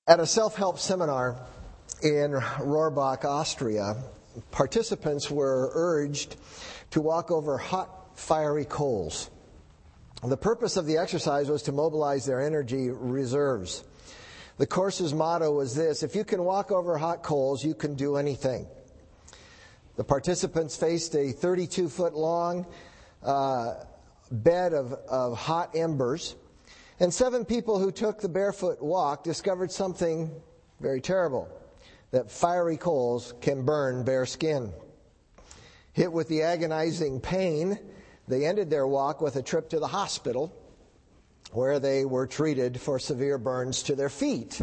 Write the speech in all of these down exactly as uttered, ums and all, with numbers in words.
At a self-help seminar in Rohrbach, Austria, participants were urged to walk over hot, fiery coals. The purpose of the exercise was to mobilize their energy reserves. The course's motto was this: if you can walk over hot coals, you can do anything. The participants faced a thirty-two foot long uh, bed of, of hot embers. And seven people who took the barefoot walk discovered something very terrible, that fiery coals can burn bare skin. Hit with the agonizing pain, they ended their walk with a trip to the hospital, where they were treated for severe burns to their feet.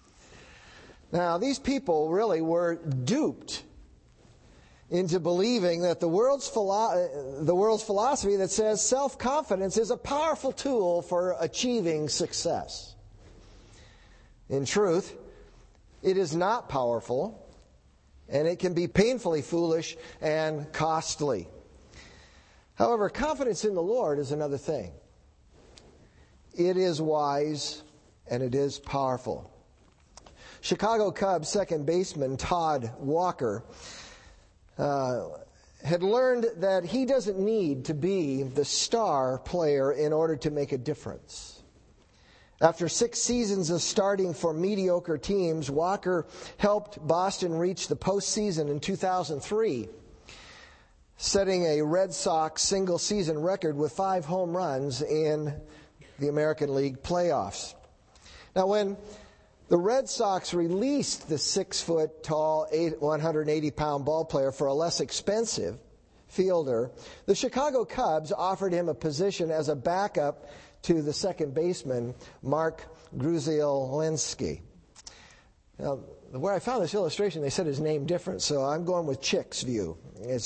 Now, these people really were duped into believing that the world's philo- the world's philosophy that says self-confidence is a powerful tool for achieving success. In truth, it is not powerful, and it can be painfully foolish and costly. However, confidence in the Lord is another thing. It is wise and it is powerful. Chicago Cubs second baseman Todd Walker Uh, had learned that he doesn't need to be the star player in order to make a difference. After six seasons of starting for mediocre teams, Walker helped Boston reach the postseason in two thousand three, setting a Red Sox single-season record with five home runs in the American League playoffs. Now, when the Red Sox released the six-foot-tall, one hundred eighty pound ball player for a less expensive fielder, the Chicago Cubs offered him a position as a backup to the second baseman, Mark Grudzielski. Now, where I found this illustration, they said his name different, so I'm going with Chick's view. It's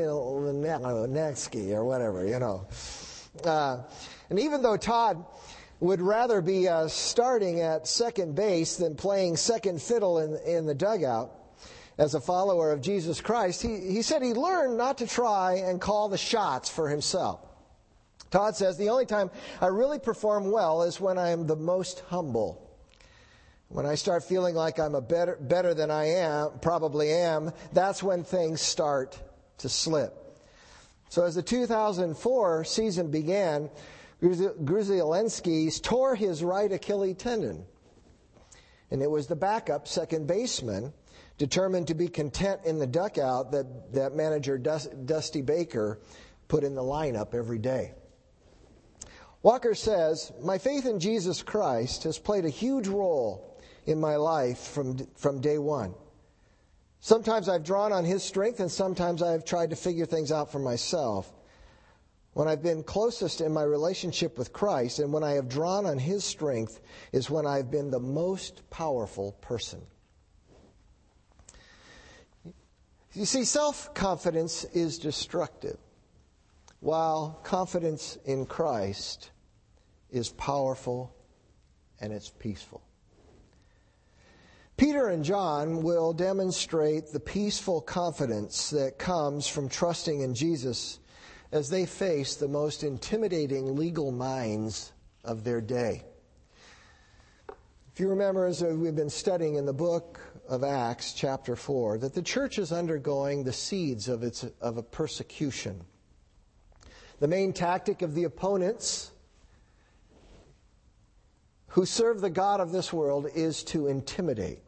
Grudzielski or whatever, you know. Uh, and even though Todd would rather be uh, starting at second base than playing second fiddle in, in the dugout as a follower of Jesus Christ, he, he said he learned not to try and call the shots for himself. Todd says, the only time I really perform well is when I am the most humble. When I start feeling like I'm a better, better than I am, probably am, that's when things start to slip. So as the two thousand four season began, Grudzielski tore his right Achilles tendon. And it was the backup second baseman, determined to be content in the dugout, that, that manager Dusty Baker put in the lineup every day. Walker says, my faith in Jesus Christ has played a huge role in my life from, from day one. Sometimes I've drawn on his strength, and sometimes I've tried to figure things out for myself. When I've been closest in my relationship with Christ and when I have drawn on His strength is when I've been the most powerful person. You see, self-confidence is destructive, while confidence in Christ is powerful and it's peaceful. Peter and John will demonstrate the peaceful confidence that comes from trusting in Jesus as they face the most intimidating legal minds of their day. If you remember, as we've been studying in the book of Acts, chapter four, that the church is undergoing the seeds of its of a persecution. The main tactic of the opponents who serve the God of this world is to intimidate.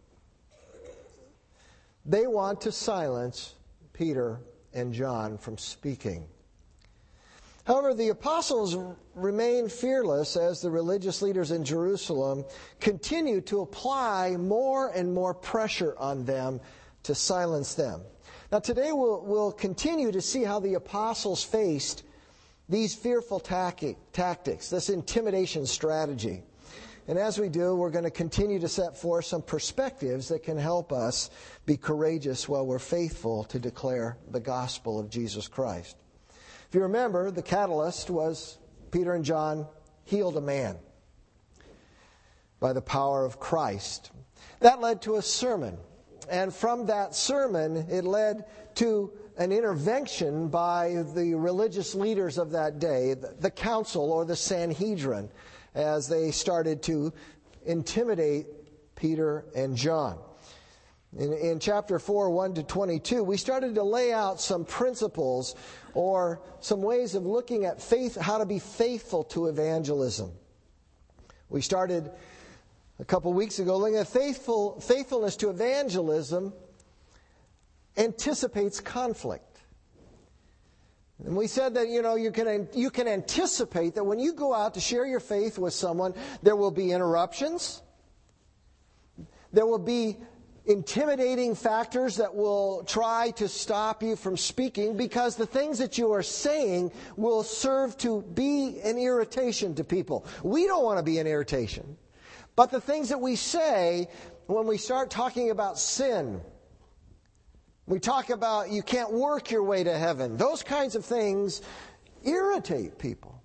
They want to silence Peter and John from speaking. However, the apostles remain fearless as the religious leaders in Jerusalem continue to apply more and more pressure on them to silence them. Now, today we'll, we'll continue to see how the apostles faced these fearful tactic, tactics, this intimidation strategy. And as we do, we're going to continue to set forth some perspectives that can help us be courageous while we're faithful to declare the gospel of Jesus Christ. If you remember, the catalyst was Peter and John healed a man by the power of Christ. That led to a sermon. And from that sermon, it led to an intervention by the religious leaders of that day, the council or the Sanhedrin, as they started to intimidate Peter and John. In, in chapter four, one to twenty-two, we started to lay out some principles or some ways of looking at faith, how to be faithful to evangelism. We started a couple weeks ago looking at faithful, faithfulness to evangelism anticipates conflict. And we said that, you know, you can you can anticipate that when you go out to share your faith with someone, there will be interruptions. There will be intimidating factors that will try to stop you from speaking, because the things that you are saying will serve to be an irritation to people. We don't want to be an irritation. But the things that we say when we start talking about sin, we talk about you can't work your way to heaven, those kinds of things irritate people.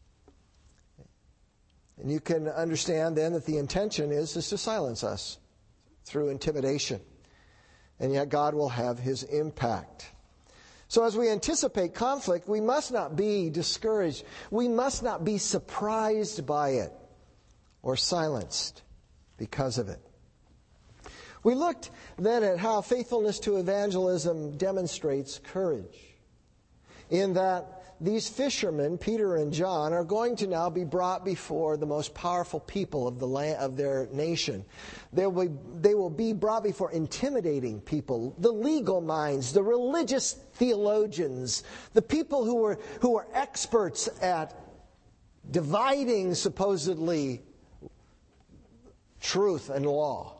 And you can understand then that the intention is, is to silence us through intimidation. And yet God will have His impact. So as we anticipate conflict, we must not be discouraged. We must not be surprised by it or silenced because of it. We looked then at how faithfulness to evangelism demonstrates courage, in that these fishermen, Peter and John, are going to now be brought before the most powerful people of the land, of their nation. They will be, they will be brought before intimidating people, the legal minds, the religious theologians, the people who were who are experts at dividing supposedly truth and law.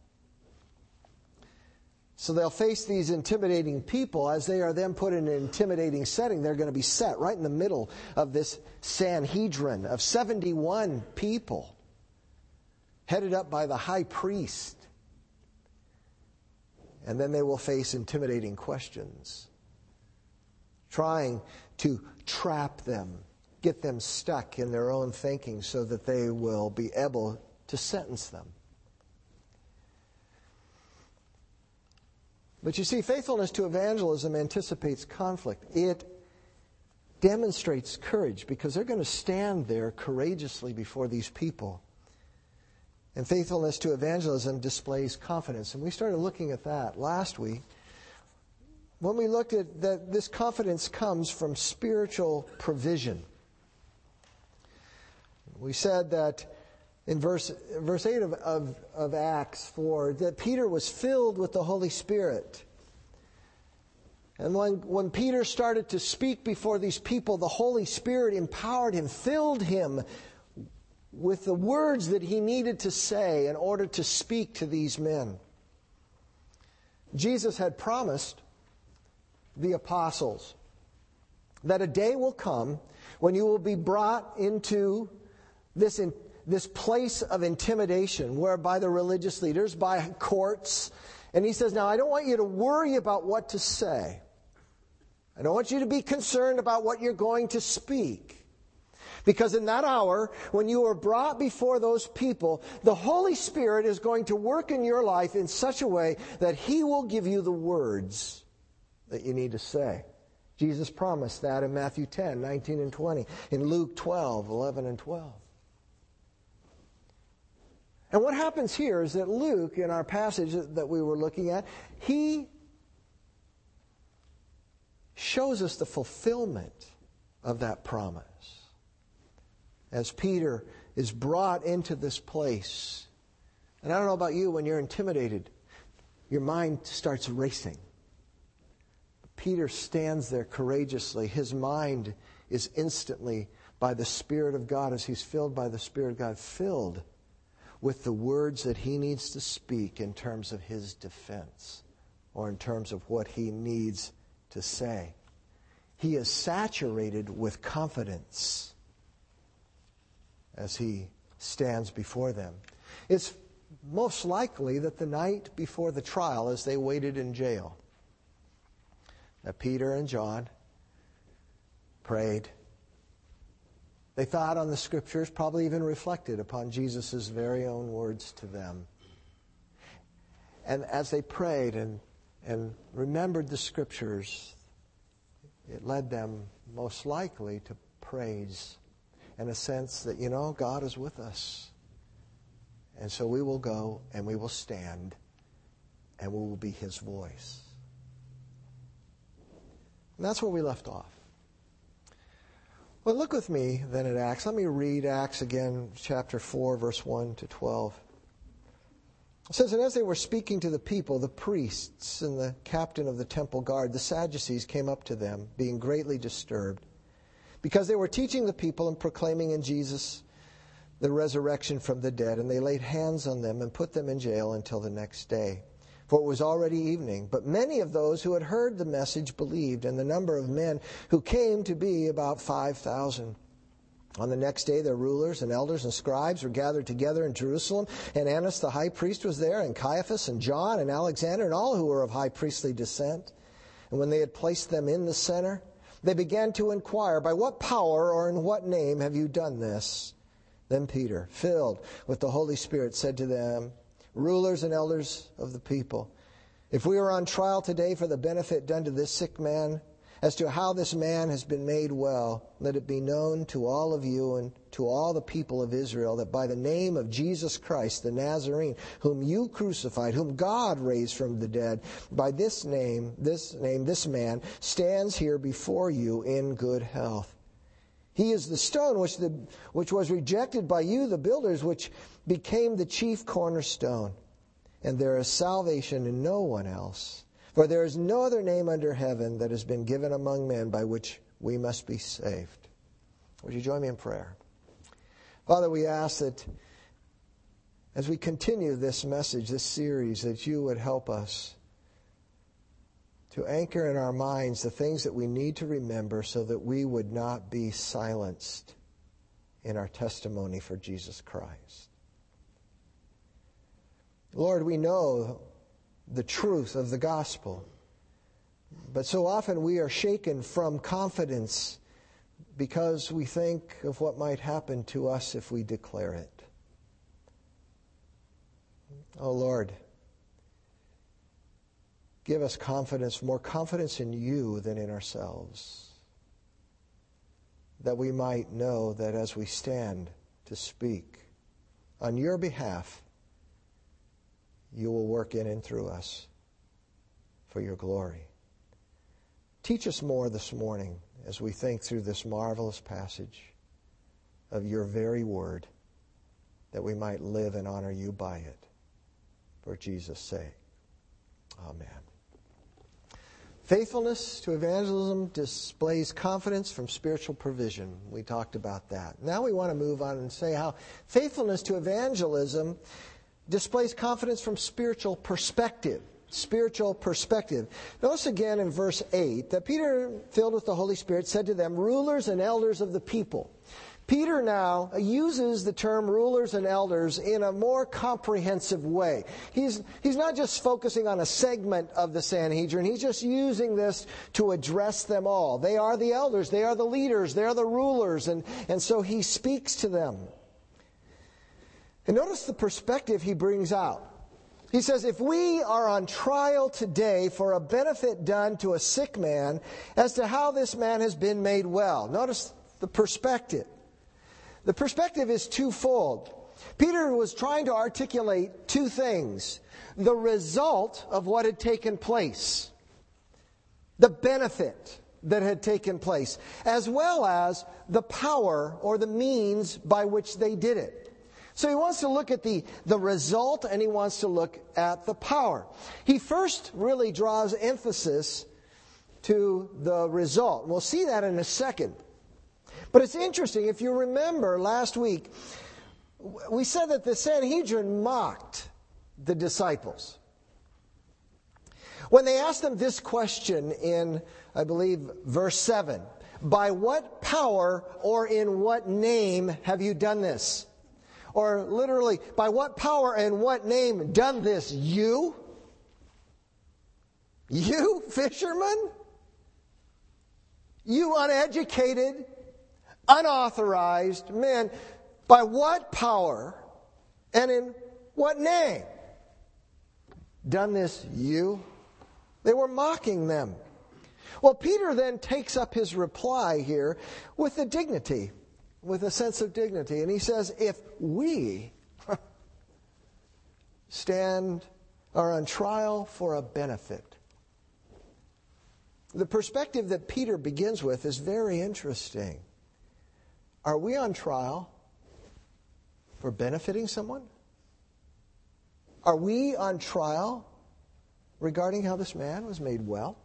So they'll face these intimidating people as they are then put in an intimidating setting. They're going to be set right in the middle of this Sanhedrin of seventy-one people, headed up by the high priest. And then they will face intimidating questions, trying to trap them, get them stuck in their own thinking so that they will be able to sentence them. But you see, faithfulness to evangelism anticipates conflict. It demonstrates courage because they're going to stand there courageously before these people. And faithfulness to evangelism displays confidence. And we started looking at that last week when we looked at that this confidence comes from spiritual provision. We said that in verse verse eight of, of, of Acts four, that Peter was filled with the Holy Spirit. And when, when Peter started to speak before these people, the Holy Spirit empowered him, filled him with the words that he needed to say in order to speak to these men. Jesus had promised the apostles that a day will come when you will be brought into this in, this place of intimidation, whereby the religious leaders, by courts. And he says, now I don't want you to worry about what to say. I don't want you to be concerned about what you're going to speak. Because in that hour, when you are brought before those people, the Holy Spirit is going to work in your life in such a way that He will give you the words that you need to say. Jesus promised that in Matthew ten, nineteen and twenty. In Luke twelve, eleven and twelve. And what happens here is that Luke, in our passage that we were looking at, he shows us the fulfillment of that promise. As Peter is brought into this place. And I don't know about you, when you're intimidated, your mind starts racing. Peter stands there courageously. His mind is instantly, by the Spirit of God, as he's filled by the Spirit of God, filled with the words that he needs to speak in terms of his defense or in terms of what he needs to say. He is saturated with confidence as he stands before them. It's most likely that the night before the trial, as they waited in jail, that Peter and John prayed. They thought on the Scriptures, probably even reflected upon Jesus' very own words to them. And as they prayed and, and remembered the Scriptures, it led them most likely to praise and a sense that, you know, God is with us. And so we will go and we will stand and we will be his voice. And that's where we left off. Well, look with me then at Acts. Let me read Acts again, chapter four, verse one to twelve. It says, and as they were speaking to the people, the priests and the captain of the temple guard, the Sadducees, came up to them, being greatly disturbed, because they were teaching the people and proclaiming in Jesus the resurrection from the dead. And they laid hands on them and put them in jail until the next day. For it was already evening. But many of those who had heard the message believed, and the number of men who came to be about five thousand. On the next day, their rulers and elders and scribes were gathered together in Jerusalem, and Annas the high priest was there, and Caiaphas and John and Alexander and all who were of high priestly descent. And when they had placed them in the center, they began to inquire, by what power or in what name have you done this? Then Peter, filled with the Holy Spirit, said to them, rulers and elders of the people, if we are on trial today for the benefit done to this sick man, as to how this man has been made well, let it be known to all of you and to all the people of Israel that by the name of Jesus Christ, the Nazarene, whom you crucified, whom God raised from the dead, by this name, this name, this man stands here before you in good health. He is the stone which the which was rejected by you, the builders, which became the chief cornerstone. And there is salvation in no one else. For there is no other name under heaven that has been given among men by which we must be saved. Would you join me in prayer? Father, we ask that as we continue this message, this series, that you would help us to anchor in our minds the things that we need to remember so that we would not be silenced in our testimony for Jesus Christ. Lord, we know the truth of the gospel, but so often we are shaken from confidence because we think of what might happen to us if we declare it. Oh Lord, give us confidence, more confidence in you than in ourselves, that we might know that as we stand to speak on your behalf, you will work in and through us for your glory. Teach us more this morning as we think through this marvelous passage of your very word, that we might live and honor you by it. For Jesus' sake. Amen. Faithfulness to evangelism displays confidence from spiritual provision. We talked about that. Now we want to move on and say how faithfulness to evangelism displays confidence from spiritual perspective. Spiritual perspective. Notice again in verse eight that Peter, filled with the Holy Spirit, said to them, rulers and elders of the people. Peter now uses the term rulers and elders in a more comprehensive way. He's, he's not just focusing on a segment of the Sanhedrin. He's just using this to address them all. They are the elders. They are the leaders. They are the rulers. And, and so he speaks to them. And notice the perspective he brings out. He says, if we are on trial today for a benefit done to a sick man as to how this man has been made well. Notice the perspective. The perspective is twofold. Peter was trying to articulate two things. The result of what had taken place. The benefit that had taken place. As well as the power or the means by which they did it. So he wants to look at the, the result and he wants to look at the power. He first really draws emphasis to the result. We'll see that in a second. But it's interesting, if you remember last week, we said that the Sanhedrin mocked the disciples. When they asked them this question in, I believe, verse seven, by what power or in what name have you done this? Or literally, by what power and what name done this? You? You, fishermen? You uneducated, unauthorized men. By what power and in what name? Done this you? They were mocking them. Well, Peter then takes up his reply here with the dignity. With a sense of dignity. And he says, if we, stand are on trial for a benefit. The perspective that Peter begins with is very interesting. Are we on trial for benefiting someone? Are we on trial regarding how this man was made well?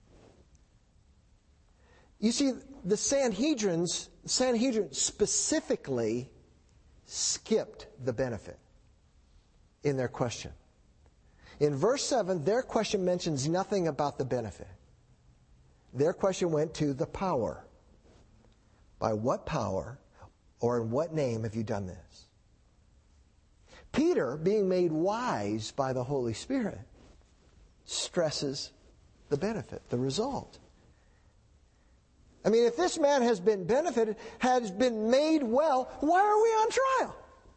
You see, the Sanhedrins, Sanhedrin specifically skipped the benefit in their question. In verse seven, their question mentions nothing about the benefit. Their question went to the power. By what power or in what name have you done this? Peter, being made wise by the Holy Spirit, stresses the benefit, the result. I mean, if this man has been benefited, has been made well, why are we on trial?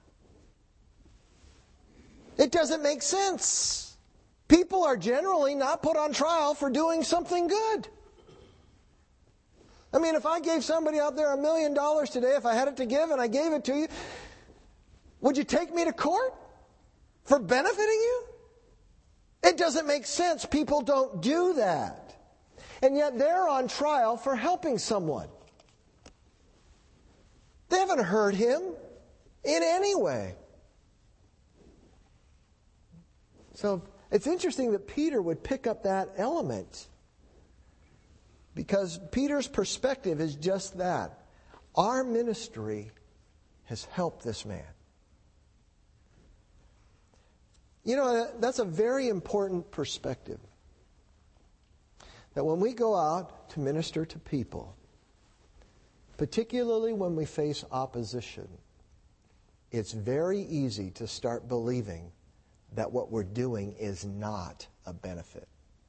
It doesn't make sense. People are generally not put on trial for doing something good. I mean, if I gave somebody out there a million dollars today, if I had it to give and I gave it to you, would you take me to court for benefiting you? It doesn't make sense. People don't do that. And yet they're on trial for helping someone. They haven't hurt him in any way. So it's interesting that Peter would pick up that element. Because Peter's perspective is just that. Our ministry has helped this man. You know, that's a very important perspective. That when we go out to minister to people, particularly when we face opposition, it's very easy to start believing that what we're doing is not a benefit.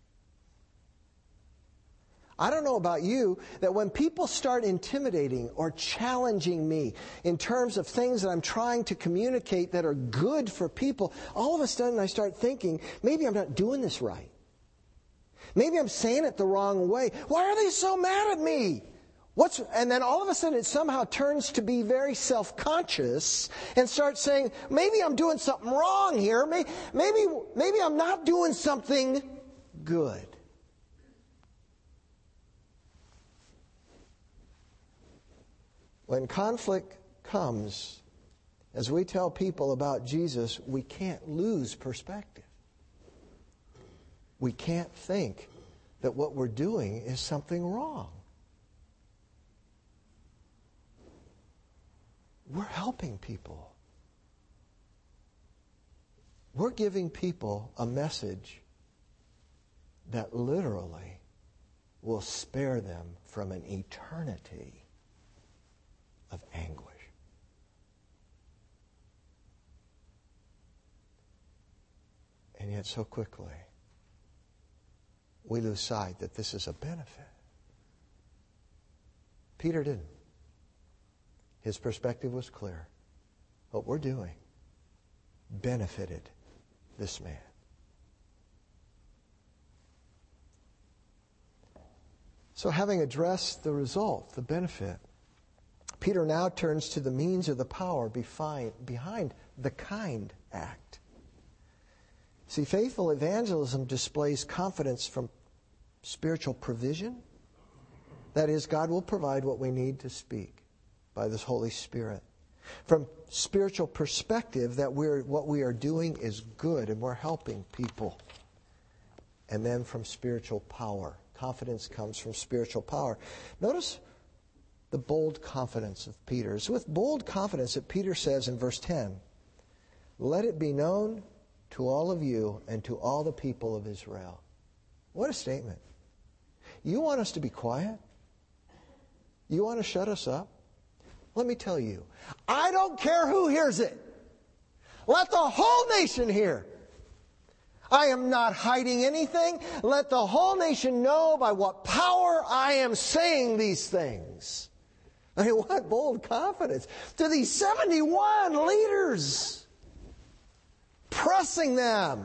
I don't know about you, that when people start intimidating or challenging me in terms of things that I'm trying to communicate that are good for people, all of a sudden I start thinking, maybe I'm not doing this right. Maybe I'm saying it the wrong way. Why are they so mad at me? What's, and then all of a sudden it somehow turns to be very self-conscious and starts saying, maybe I'm doing something wrong here. Maybe, maybe, maybe I'm not doing something good. When conflict comes, as we tell people about Jesus, we can't lose perspective. We can't think that what we're doing is something wrong. We're helping people. We're giving people a message that literally will spare them from an eternity of anguish. And yet so quickly we lose sight that this is a benefit. Peter didn't. His perspective was clear. What we're doing benefited this man. So having addressed the result, the benefit, Peter now turns to the means or the power behind the kind act. See, faithful evangelism displays confidence from spiritual provision. That is, God will provide what we need to speak by this Holy Spirit. From spiritual perspective, that we're what we are doing is good and we're helping people. And then from spiritual power. Confidence comes from spiritual power. Notice the bold confidence of Peter. It's with bold confidence that Peter says in verse ten, "Let it be known to all of you and to all the people of Israel." What a statement. You want us to be quiet? You want to shut us up? Let me tell you, I don't care who hears it. Let the whole nation hear. I am not hiding anything. Let the whole nation know by what power I am saying these things. I mean, what bold confidence. To these seventy-one leaders, pressing them.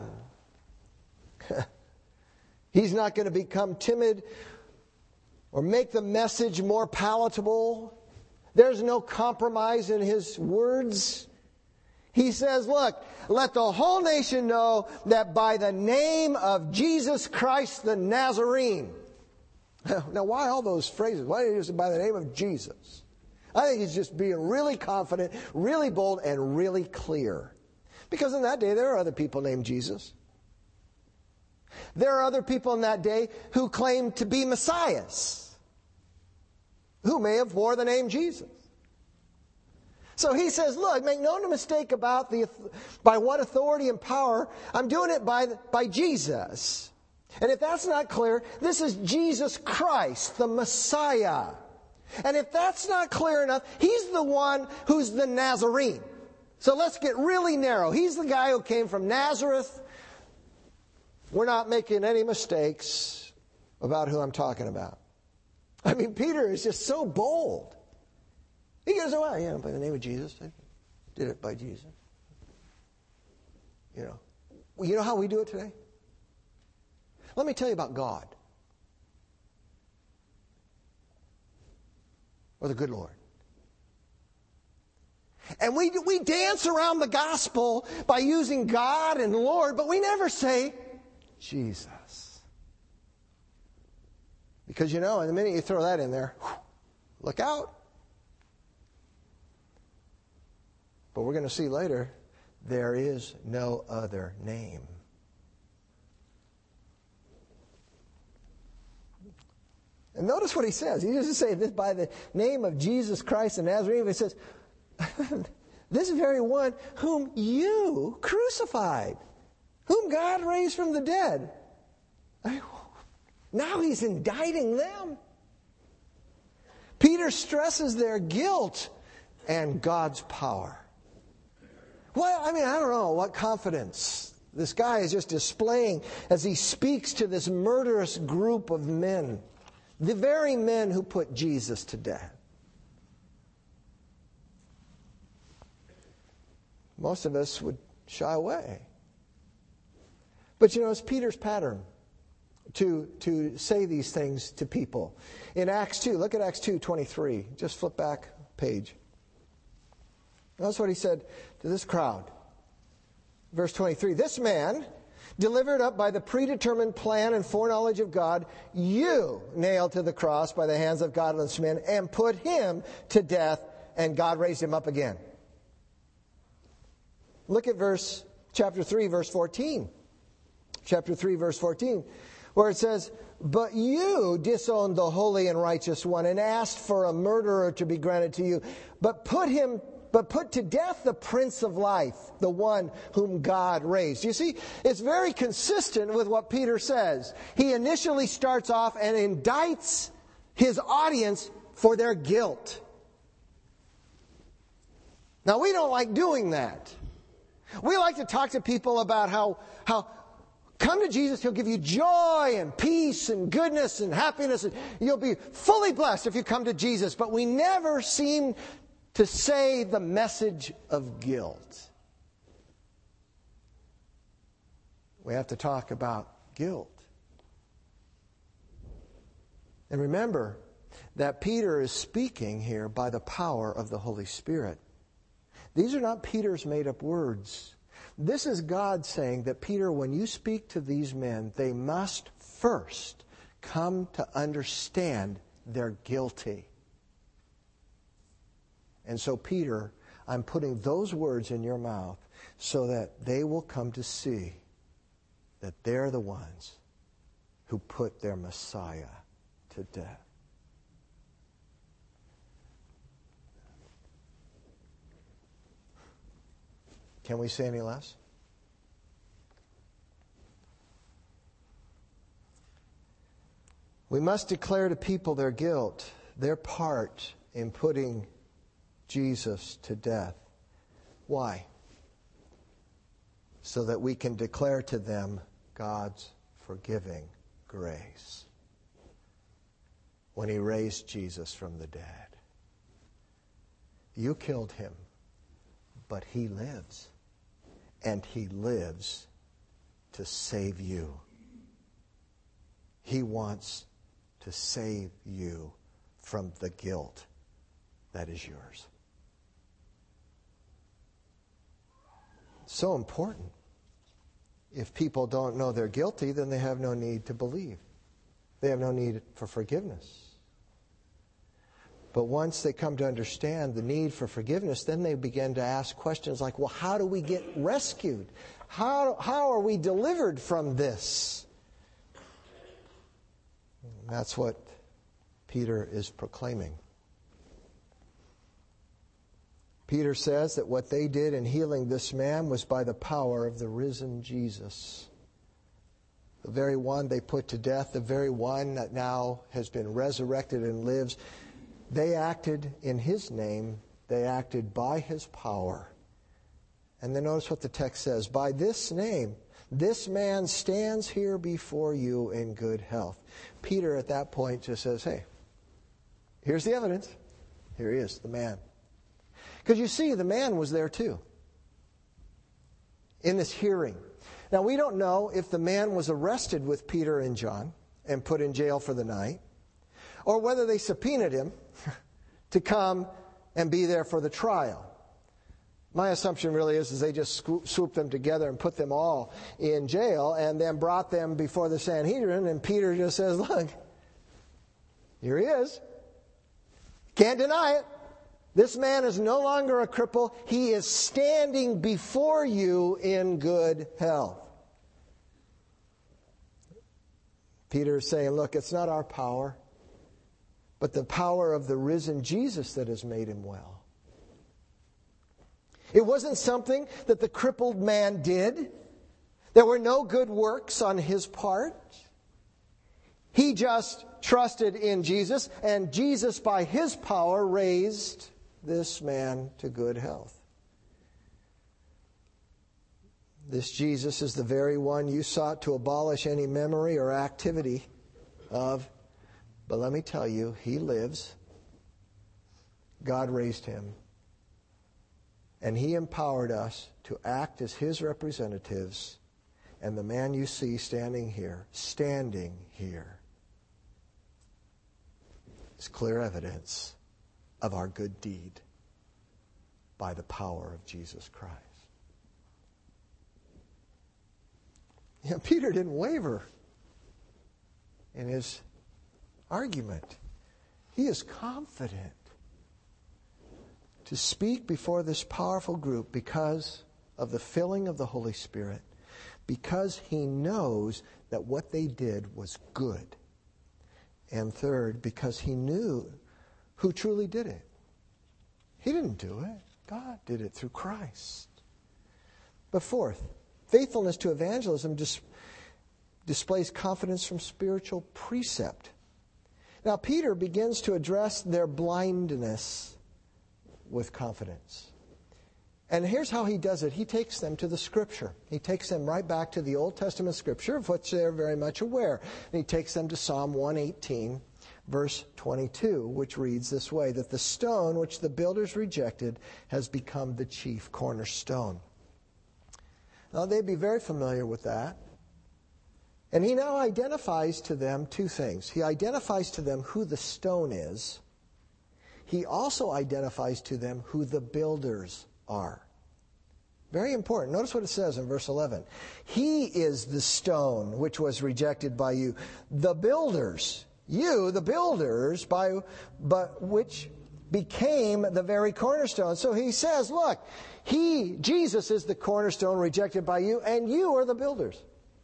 He's not going to become timid or make the message more palatable. There's no compromise in his words. He says, look, let the whole nation know that by the name of Jesus Christ the Nazarene. Now, why all those phrases? Why did he say by the name of Jesus? I think he's just being really confident, really bold, and really clear. Because in that day, there are other people named Jesus. There are other people in that day who claimed to be messiahs, who may have wore the name Jesus. So he says, look, make no mistake about the by what authority and power. I'm doing it by, by Jesus. And if that's not clear, this is Jesus Christ, the Messiah. And if that's not clear enough, he's the one who's the Nazarene. So let's get really narrow. He's the guy who came from Nazareth. We're not making any mistakes about who I'm talking about. I mean, Peter is just so bold. He goes, oh, well, yeah, by the name of Jesus. I did it by Jesus. You know. Well, you know how we do it today? Let me tell you about God. Or the good Lord. And we, we dance around the gospel by using God and Lord, but we never say Jesus. Because, you know, the minute you throw that in there, whew, look out. But we're going to see later, there is no other name. And notice what he says. He doesn't say this by the name of Jesus Christ the Nazarene. He says, this very one whom you crucified, whom God raised from the dead. I, now he's indicting them. Peter stresses their guilt and God's power. Well, I mean, I don't know what confidence this guy is just displaying as he speaks to this murderous group of men. The very men who put Jesus to death. Most of us would shy away. But you know, it's Peter's pattern to, to say these things to people. In Acts two, look at Acts two twenty-three. Just flip back a page. That's what he said to this crowd. Verse twenty-three, this man, delivered up by the predetermined plan and foreknowledge of God, you nailed to the cross by the hands of godless men and put him to death, and God raised him up again. Look at verse, chapter three, verse fourteen. Chapter three, verse fourteen, where it says, but you disowned the holy and righteous one and asked for a murderer to be granted to you, but put him But put to death the Prince of Life, the one whom God raised. You see, it's very consistent with what Peter says. He initially starts off and indicts his audience for their guilt. Now, we don't like doing that. We like to talk to people about how, how come to Jesus, He'll give you joy and peace and goodness and happiness. And you'll be fully blessed if you come to Jesus. But we never seem to say the message of guilt. We have to talk about guilt. And remember that Peter is speaking here by the power of the Holy Spirit. These are not Peter's made-up words. This is God saying that, Peter, when you speak to these men, they must first come to understand they're guilty. And so, Peter, I'm putting those words in your mouth so that they will come to see that they're the ones who put their Messiah to death. Can we say any less? We must declare to people their guilt, their part in putting Jesus to death. Why? So that we can declare to them God's forgiving grace when He raised Jesus from the dead. You killed Him, but He lives, and He lives to save you. He wants to save you from the guilt that is yours. So important. If people don't know they're guilty, then they have no need to believe. They have no need for forgiveness. But once they come to understand the need for forgiveness, then they begin to ask questions like, well, how do we get rescued? How, how are we delivered from this? And that's what Peter is proclaiming. Peter says that what they did in healing this man was by the power of the risen Jesus. The very one they put to death, the very one that now has been resurrected and lives. They acted in His name. They acted by His power. And then notice what the text says. By this name, this man stands here before you in good health. Peter at that point just says, hey, here's the evidence. Here he is, the man. Because you see, the man was there too. In this hearing. Now, we don't know if the man was arrested with Peter and John and put in jail for the night, or whether they subpoenaed him to come and be there for the trial. My assumption really is, is they just swooped them together and put them all in jail and then brought them before the Sanhedrin, and Peter just says, look, here he is. Can't deny it. This man is no longer a cripple. He is standing before you in good health. Peter is saying, look, it's not our power, but the power of the risen Jesus that has made him well. It wasn't something that the crippled man did. There were no good works on his part. He just trusted in Jesus, and Jesus, by His power, raised this man to good health. This Jesus is the very one you sought to abolish any memory or activity of. But let me tell you, He lives. God raised Him. And He empowered us to act as His representatives. And the man you see standing here, standing here, is clear evidence of our good deed by the power of Jesus Christ. You know, Peter didn't waver in his argument. He is confident to speak before this powerful group because of the filling of the Holy Spirit, because he knows that what they did was good. And third, because he knew who truly did it. He didn't do it. God did it through Christ. But fourth, faithfulness to evangelism dis- displays confidence from spiritual precept. Now, Peter begins to address their blindness with confidence. And here's how he does it. He takes them to the Scripture. He takes them right back to the Old Testament Scripture, of which they're very much aware. And he takes them to Psalm one eighteen, verse twenty-two, which reads this way, that the stone which the builders rejected has become the chief cornerstone. Now, they'd be very familiar with that. And he now identifies to them two things. He identifies to them who the stone is. He also identifies to them who the builders are. Very important. Notice what it says in verse eleven. He is the stone which was rejected by you. The builders, you, the builders, by but which became the very cornerstone. So he says, look, he, Jesus, is the cornerstone rejected by you, and you are the builders.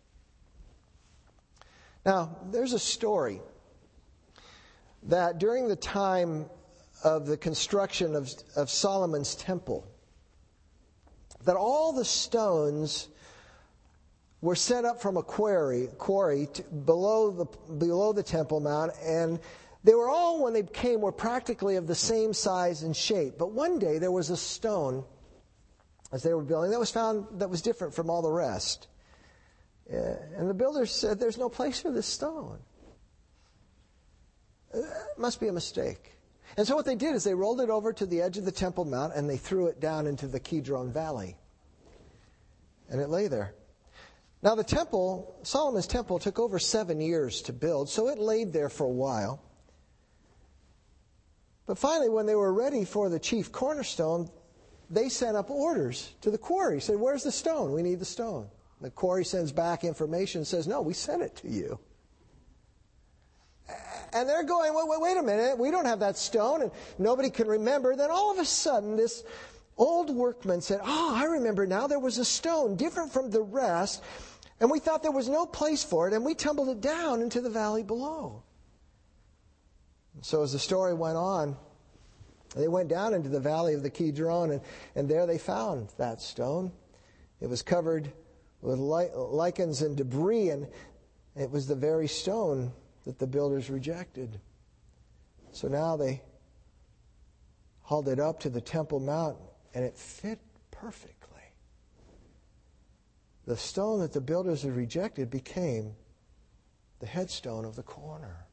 Now, there's a story that during the time of the construction of, of Solomon's temple, that all the stones were set up from a quarry, quarry to below the below the Temple Mount, and they were all, when they came, were practically of the same size and shape. But one day there was a stone, as they were building, that was found that was different from all the rest. Uh, and the builders said, "There's no place for this stone. It must be a mistake." And so what they did is they rolled it over to the edge of the Temple Mount and they threw it down into the Kidron Valley. And it lay there. Now the temple, Solomon's temple, took over seven years to build, so it laid there for a while. But finally, when they were ready for the chief cornerstone, they sent up orders to the quarry. Said, where's the stone? We need the stone. The quarry sends back information and says, no, we sent it to you. And they're going, wait, wait, wait a minute, we don't have that stone, and nobody can remember. Then all of a sudden, this old workman said, oh, I remember now, there was a stone different from the rest, and we thought there was no place for it, and we tumbled it down into the valley below. So as the story went on, they went down into the valley of the Kidron, and, and there they found that stone. It was covered with lichens and debris, and it was the very stone that the builders rejected. So now they hauled it up to the Temple Mount, and it fit perfectly. The stone that the builders had rejected became the headstone of the corner.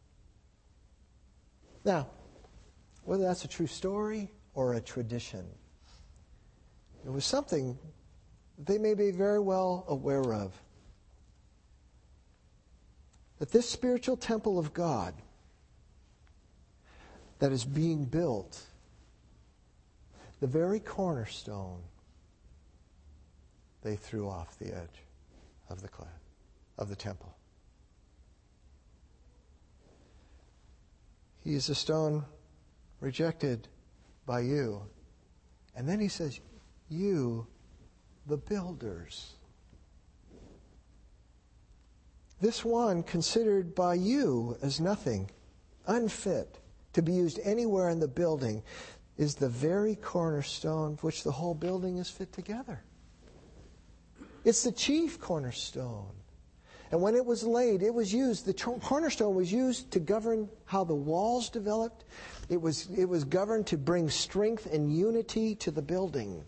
Now, whether that's a true story or a tradition, it was something they may be very well aware of. That this spiritual temple of God that is being built, the very cornerstone, they threw off the edge of the cliff, of the temple. He is a stone rejected by you. And then he says, you, the builders. This one considered by you as nothing, unfit to be used anywhere in the building, is the very cornerstone of which the whole building is fit together. It's the chief cornerstone. And when it was laid, it was used, the cornerstone was used to govern how the walls developed. It was, it was governed to bring strength and unity to the building.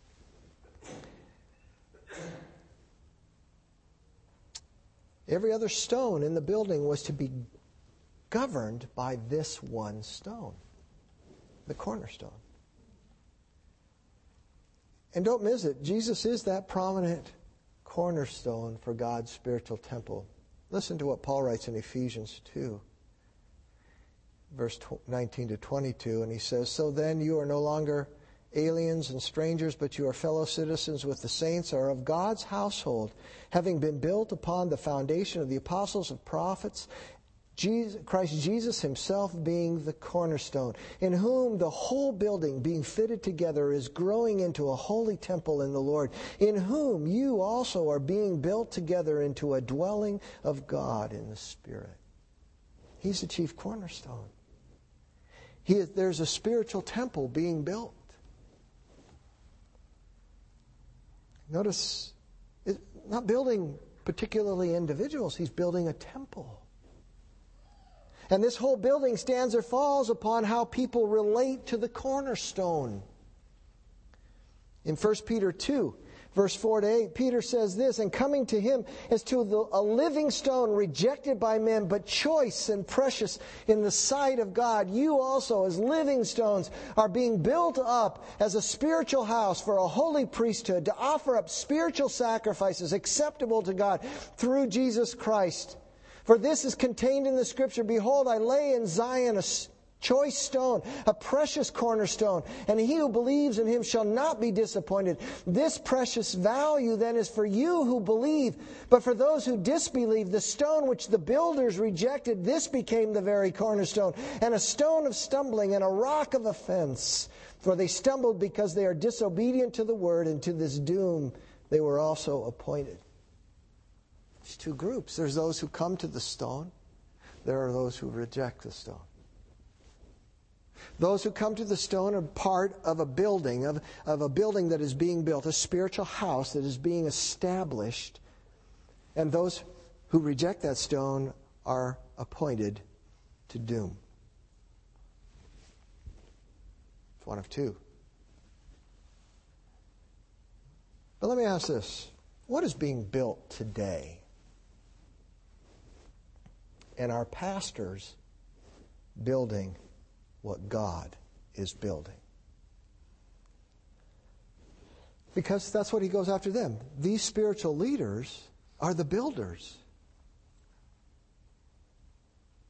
Every other stone in the building was to be governed by this one stone, the cornerstone. And don't miss it, Jesus is that prominent cornerstone for God's spiritual temple. Listen to what Paul writes in Ephesians two, verse nineteen to twenty-two, and he says, so then you are no longer aliens and strangers, but you are fellow citizens with the saints, are of God's household, having been built upon the foundation of the apostles and prophets, Jesus, Christ Jesus himself being the cornerstone, in whom the whole building being fitted together is growing into a holy temple in the Lord, in whom you also are being built together into a dwelling of God in the Spirit. He's the chief cornerstone. He is, there's a spiritual temple being built. Notice, it's not building particularly individuals. He's building a temple. And this whole building stands or falls upon how people relate to the cornerstone. In First Peter two, verse four to eight, Peter says this, and coming to him as to the, a living stone rejected by men, but choice and precious in the sight of God, you also as living stones are being built up as a spiritual house for a holy priesthood to offer up spiritual sacrifices acceptable to God through Jesus Christ. For this is contained in the Scripture, behold, I lay in Zion a choice stone, a precious cornerstone, and he who believes in him shall not be disappointed. This precious value then is for you who believe, but for those who disbelieve, the stone which the builders rejected, this became the very cornerstone, and a stone of stumbling and a rock of offense. For they stumbled because they are disobedient to the word, and to this doom they were also appointed. There's two groups. There's those who come to the stone. There are those who reject the stone. Those who come to the stone are part of a building, of, of a building that is being built, a spiritual house that is being established. And those who reject that stone are appointed to doom. It's one of two. But let me ask this. What is being built today? And our pastors building what God is building. Because that's what he goes after them. These spiritual leaders are the builders.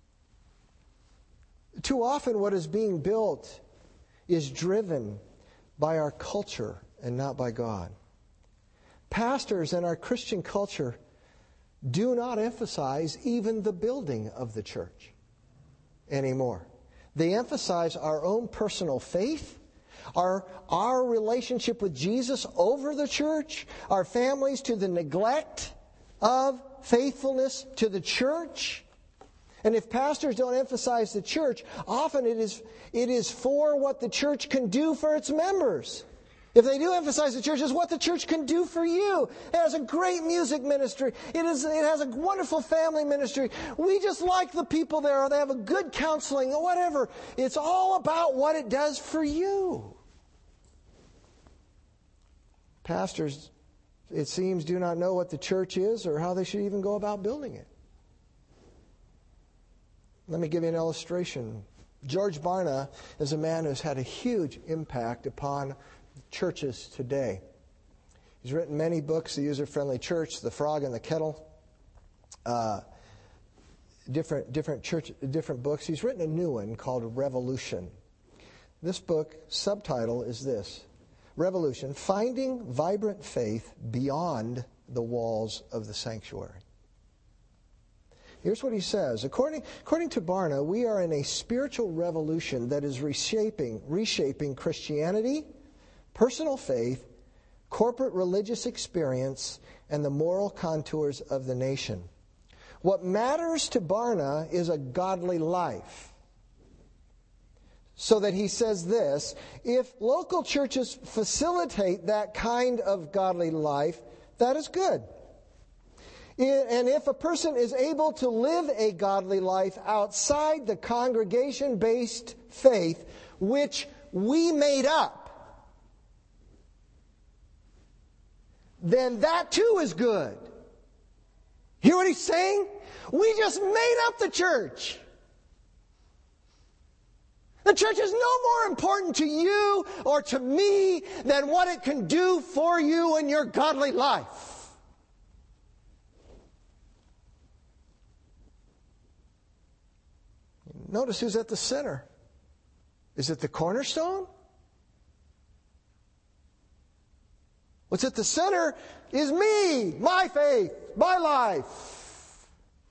Too often what is being built is driven by our culture and not by God. Pastors in our Christian culture do not emphasize even the building of the church anymore. They emphasize our own personal faith, our, our relationship with Jesus over the church, our families to the neglect of faithfulness to the church. And if pastors don't emphasize the church, often it is, it is for what the church can do for its members. If they do emphasize the church, it's what the church can do for you. It has a great music ministry. It is. It has a wonderful family ministry. We just like the people there. Or they have a good counseling or whatever. It's all about what it does for you. Pastors, it seems, do not know what the church is or how they should even go about building it. Let me give you an illustration. George Barna is a man who's had a huge impact upon churches today. He's written many books, The User-Friendly Church, The Frog and the Kettle, uh, different different church different books. He's written a new one called Revolution. This book subtitle is this: Revolution: Finding Vibrant Faith Beyond the Walls of the Sanctuary. Here's what he says. According, according to Barna, we are in a spiritual revolution that is reshaping, reshaping Christianity, personal faith, corporate religious experience, and the moral contours of the nation. What matters to Barna is a godly life. So that he says this: if local churches facilitate that kind of godly life, that is good. And if a person is able to live a godly life outside the congregation-based faith, which we made up, then that too is good. Hear what he's saying? We just made up the church. The church is no more important to you or to me than what it can do for you in your godly life. Notice who's at the center. Is it the cornerstone? What's at the center is me, my faith, my life.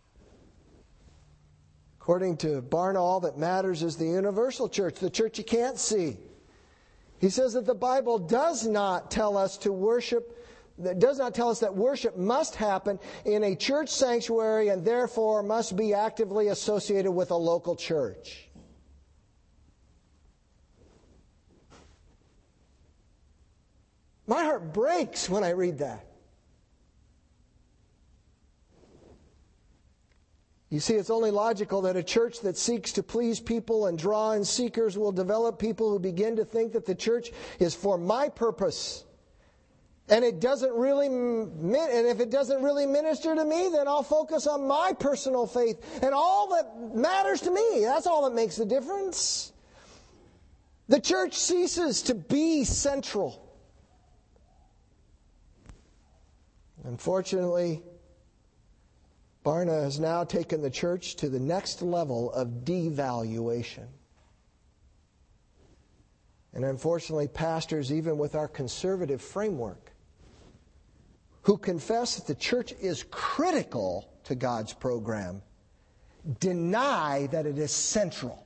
According to Barna, all that matters is the universal church, the church you can't see. He says that the Bible does not tell us to worship, that does not tell us that worship must happen in a church sanctuary and therefore must be actively associated with a local church. My heart breaks when I read that. You see, it's only logical that a church that seeks to please people and draw in seekers will develop people who begin to think that the church is for my purpose. And it doesn't really, and if it doesn't really minister to me, then I'll focus on my personal faith and all that matters to me. That's all that makes the difference. The church ceases to be central. Unfortunately, Barna has now taken the church to the next level of devaluation. And unfortunately, pastors, even with our conservative framework, who confess that the church is critical to God's program, deny that it is central.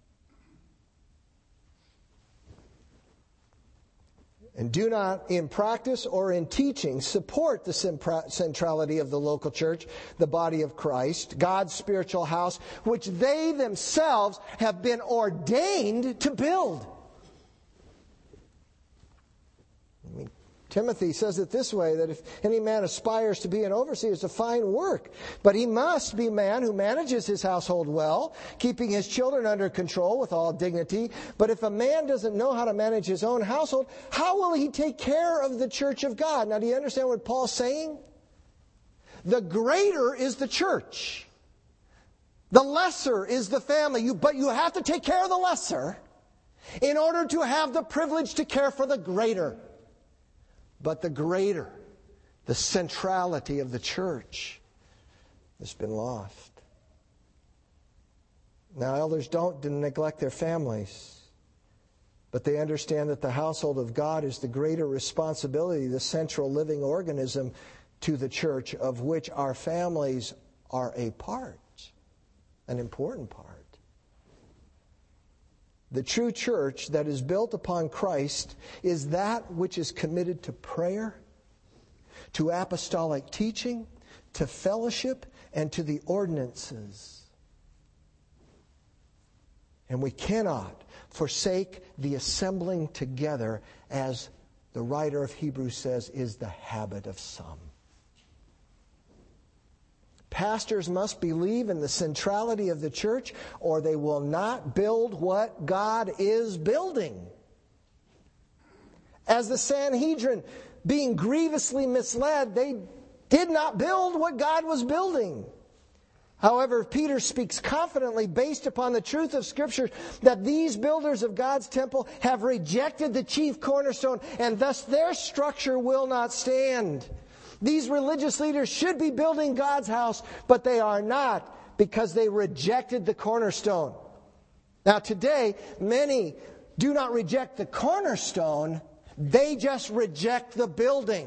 And do not, in practice or in teaching, support the centrality of the local church, the body of Christ, God's spiritual house, which they themselves have been ordained to build. I mean, Timothy says it this way, that if any man aspires to be an overseer, it's a fine work. But he must be a man who manages his household well, keeping his children under control with all dignity. But if a man doesn't know how to manage his own household, how will he take care of the church of God? Now, do you understand what Paul's saying? The greater is the church. The lesser is the family. You, but you have to take care of the lesser in order to have the privilege to care for the greater. But the greater, the centrality of the church, has been lost. Now, elders, don't neglect their families. But they understand that the household of God is the greater responsibility, the central living organism to the church, of which our families are a part, an important part. The true church that is built upon Christ is that which is committed to prayer, to apostolic teaching, to fellowship, and to the ordinances. And we cannot forsake the assembling together, as the writer of Hebrews says, is the habit of some. Pastors must believe in the centrality of the church, or they will not build what God is building. As the Sanhedrin, being grievously misled, they did not build what God was building. However, Peter speaks confidently, based upon the truth of Scripture, that these builders of God's temple have rejected the chief cornerstone, and thus their structure will not stand. These religious leaders should be building God's house, but they are not, because they rejected the cornerstone. Now today, many do not reject the cornerstone, they just reject the building.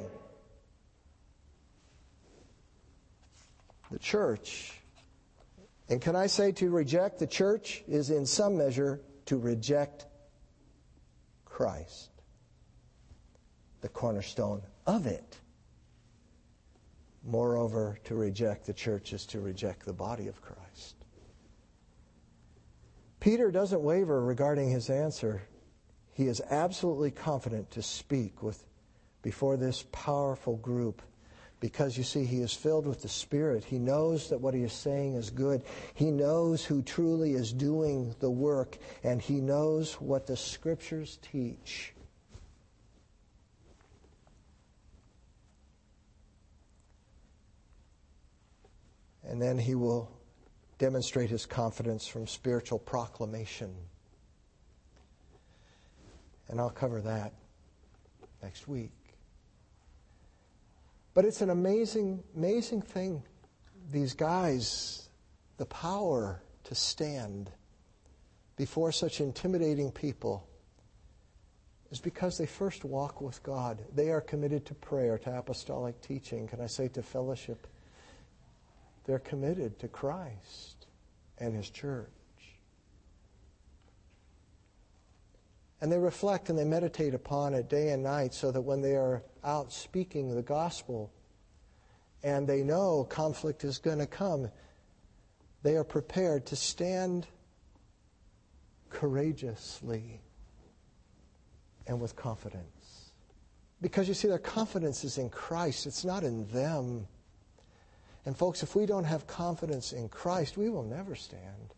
The church, and can I say to reject the church is in some measure to reject Christ, the cornerstone of it. Moreover, to reject the church is to reject the body of Christ. Peter doesn't waver regarding his answer. He is absolutely confident to speak with before this powerful group, because you see, he is filled with the Spirit. He knows that what he is saying is good. He knows who truly is doing the work, and he knows what the Scriptures teach. And then he will demonstrate his confidence from spiritual proclamation. And I'll cover that next week. But it's an amazing, amazing thing. These guys, the power to stand before such intimidating people is because they first walk with God. They are committed to prayer, to apostolic teaching. Can I say to fellowship? They're committed to Christ and His church. And they reflect and they meditate upon it day and night, so that when they are out speaking the gospel and they know conflict is going to come, they are prepared to stand courageously and with confidence. Because you see, their confidence is in Christ. It's not in them. And folks, if we don't have confidence in Christ, we will never stand.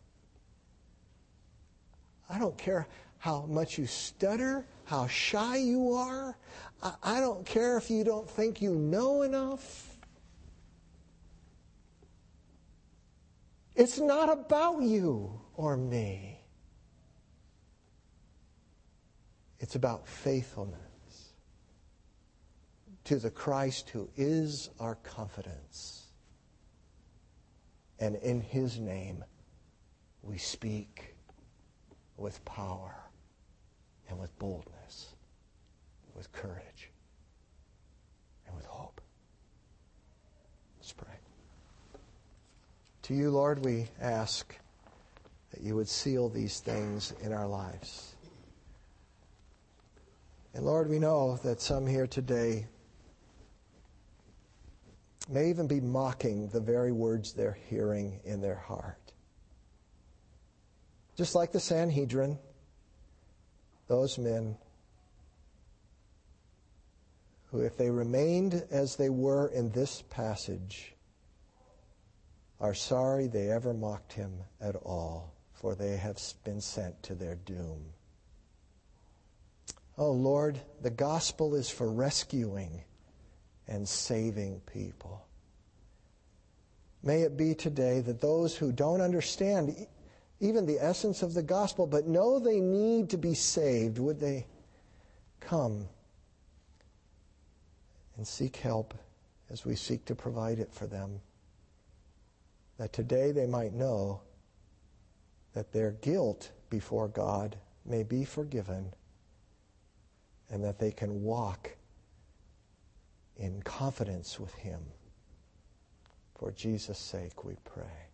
I don't care how much you stutter, how shy you are. I don't care if you don't think you know enough. It's not about you or me. It's about faithfulness to the Christ who is our confidence. And in His name, we speak with power and with boldness, with courage, and with hope. Let's pray. To you, Lord, we ask that you would seal these things in our lives. And Lord, we know that some here today may even be mocking the very words they're hearing in their heart. Just like the Sanhedrin, those men who, if they remained as they were in this passage, are sorry they ever mocked him at all, for they have been sent to their doom. Oh Lord, the gospel is for rescuing and saving people. May it be today that those who don't understand even the essence of the gospel, but know they need to be saved, would they come and seek help as we seek to provide it for them, that today they might know that their guilt before God may be forgiven and that they can walk in confidence with Him. For Jesus' sake we pray.